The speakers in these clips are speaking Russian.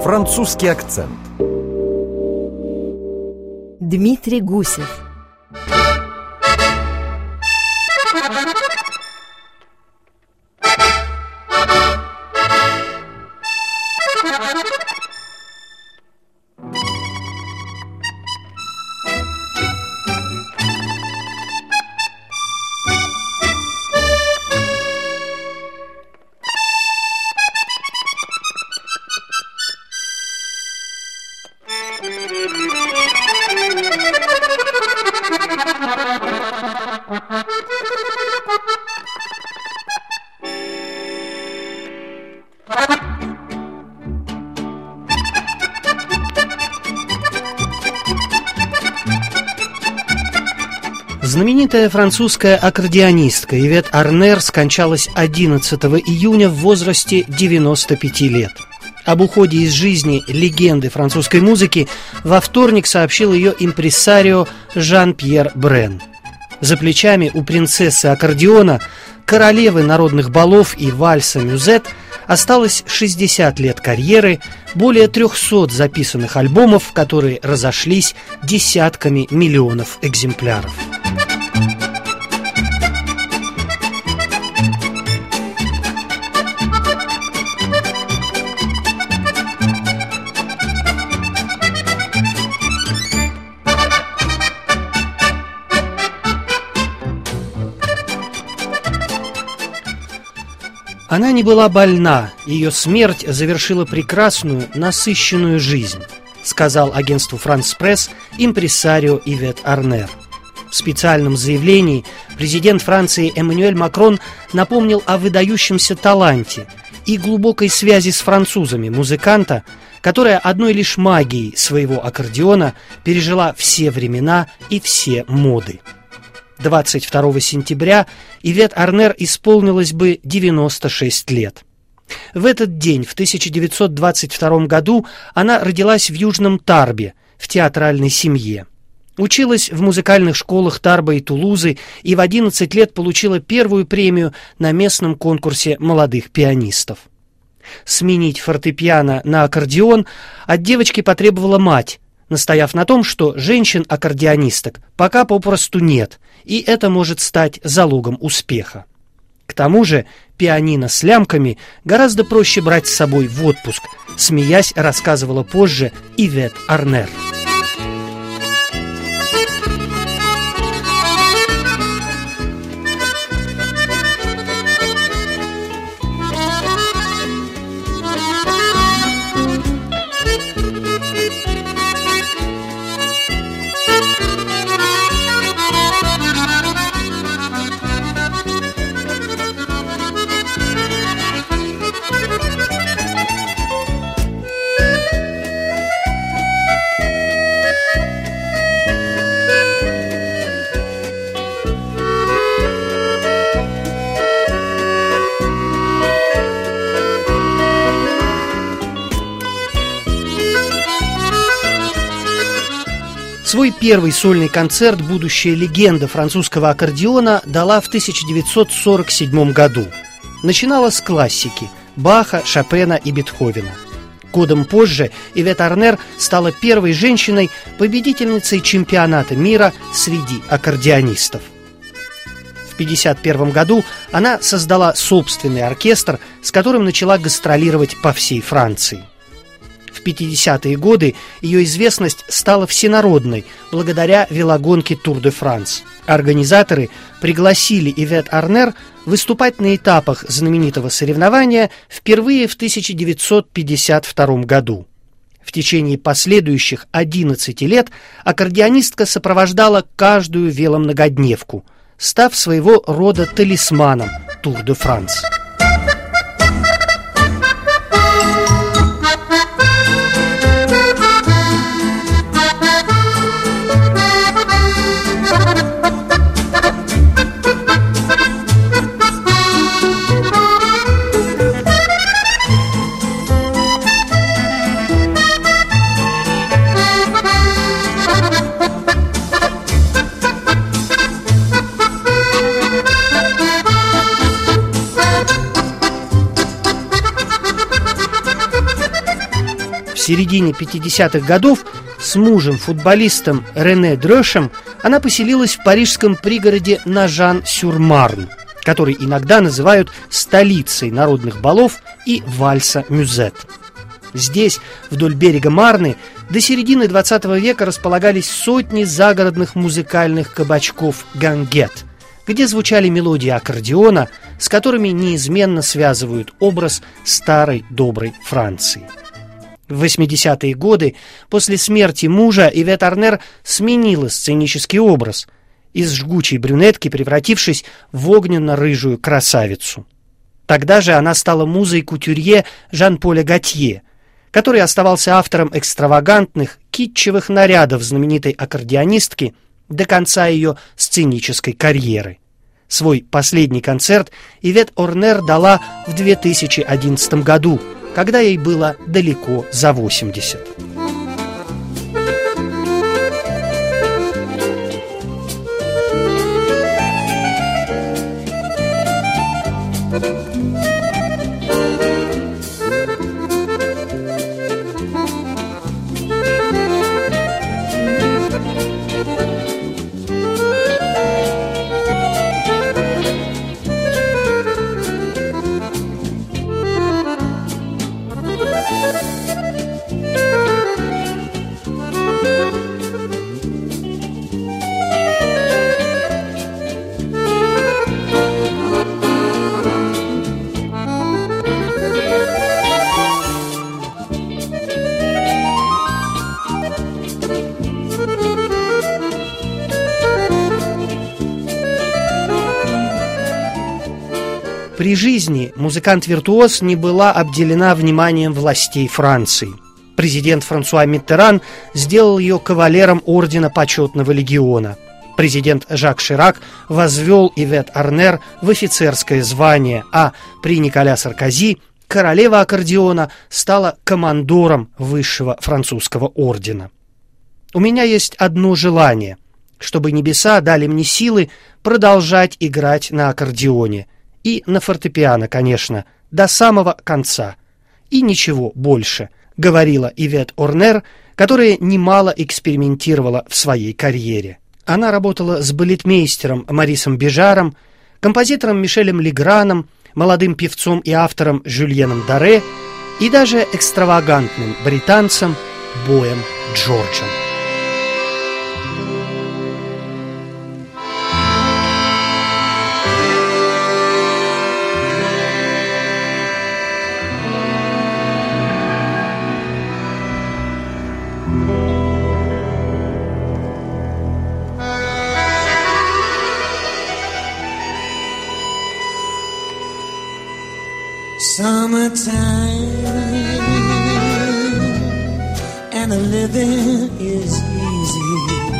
Французский акцент. Дмитрий Гусев. Знаменитая французская аккордеонистка Ивет Арнер скончалась 11 июня в возрасте 95 лет. Об уходе из жизни легенды французской музыки во вторник сообщил ее импресарио Жан-Пьер Брен. За плечами у принцессы аккордеона, королевы народных балов и вальса мюзет осталось 60 лет карьеры, более 300 записанных альбомов, которые разошлись десятками миллионов экземпляров. Она не была больна, ее смерть завершила прекрасную, насыщенную жизнь, сказал агентству «Франс Пресс» импресарио Ивет Арнер. В специальном заявлении президент Франции Эммануэль Макрон напомнил о выдающемся таланте и глубокой связи с французами музыканта, которая одной лишь магией своего аккордеона пережила все времена и все моды. 22 сентября Ивет Арнер исполнилось бы 96 лет. В этот день, в 1922 году, она родилась в Южном Тарбе, в театральной семье. Училась в музыкальных школах Тарба и Тулузы и в 11 лет получила первую премию на местном конкурсе молодых пианистов. Сменить фортепиано на аккордеон от девочки потребовала мать, настояв на том, что женщин-аккордеонисток пока попросту нет, и это может стать залогом успеха. К тому же пианино с лямками гораздо проще брать с собой в отпуск, смеясь, рассказывала позже Ивет Арнер. Свой первый сольный концерт будущая легенда французского аккордеона дала в 1947 году. Начинала с классики – Баха, Шопена и Бетховена. Годом позже Ивет Арнер стала первой женщиной-победительницей чемпионата мира среди аккордеонистов. В 1951 году она создала собственный оркестр, с которым начала гастролировать по всей Франции. В 50-е годы ее известность стала всенародной благодаря велогонке Тур де Франс. Организаторы пригласили Ивет Арнер выступать на этапах знаменитого соревнования впервые в 1952 году. В течение последующих 11 лет аккордеонистка сопровождала каждую веломногодневку, став своего рода талисманом Тур де Франс. середине 50-х годов с мужем-футболистом Рене Дрёшем она поселилась в парижском пригороде Ножан-сюр-Марн, который иногда называют столицей народных балов и вальса мюзет. Здесь, вдоль берега Марны, до середины 20 века располагались сотни загородных музыкальных кабачков «гангет», где звучали мелодии аккордеона, с которыми неизменно связывают образ старой доброй Франции. В 80-е годы, после смерти мужа, Ивет Арнер сменила сценический образ, из жгучей брюнетки превратившись в огненно-рыжую красавицу. Тогда же она стала музой кутюрье Жан-Поля Готье, который оставался автором экстравагантных, китчевых нарядов знаменитой аккордеонистки до конца ее сценической карьеры. Свой последний концерт Ивет Арнер дала в 2011 году, когда ей было далеко за 80. При жизни музыкант-виртуоз не была обделена вниманием властей Франции. Президент Франсуа Миттеран сделал ее кавалером ордена Почетного легиона. Президент Жак Ширак возвел Ивет Арнер в офицерское звание, а при Николя Саркози королева аккордеона стала командором высшего французского ордена. У меня есть одно желание, чтобы небеса дали мне силы продолжать играть на аккордеоне. И на фортепиано, конечно, до самого конца. И ничего больше, говорила Ивет Арнер, которая немало экспериментировала в своей карьере. Она работала с балетмейстером Марисом Бежаром, композитором Мишелем Леграном, молодым певцом и автором Жюльеном Даре и даже экстравагантным британцем Боем Джорджем. Summertime and the living is easy.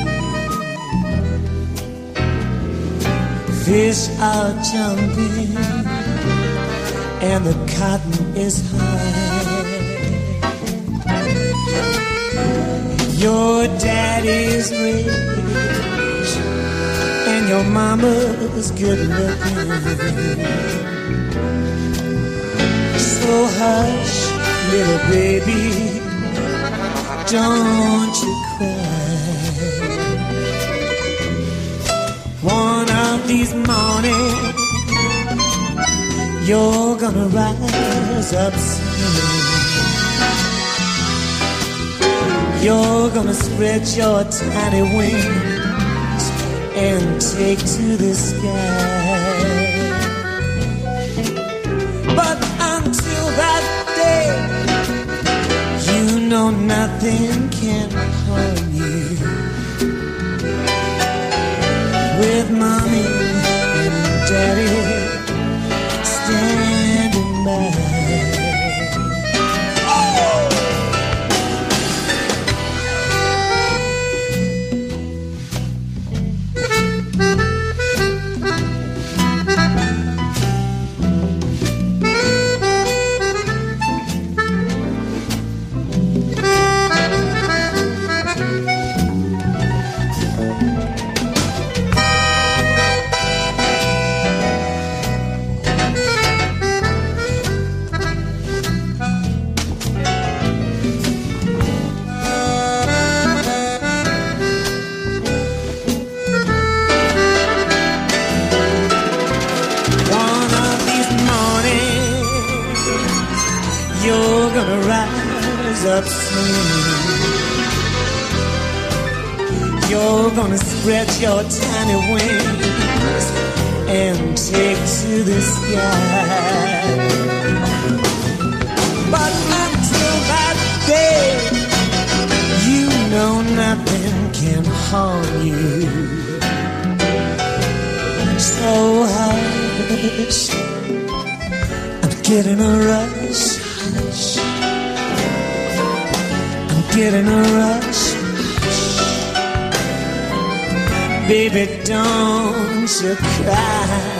Fish are jumping and the cotton is high. Your daddy's rich and your mama's good looking. So hush, little baby, don't you cry. One of these mornings, you're gonna rise up soon. You're gonna spread your tiny wings and take to the sky. But until that day, you know nothing can harm you. With mommy and daddy standing by. You're gonna rise up soon. You're gonna spread your tiny wings and take to the sky. But until that day, you know nothing can harm you. So hush, I'm getting a rush. Hush, I'm getting a rush. Baby, don't you cry.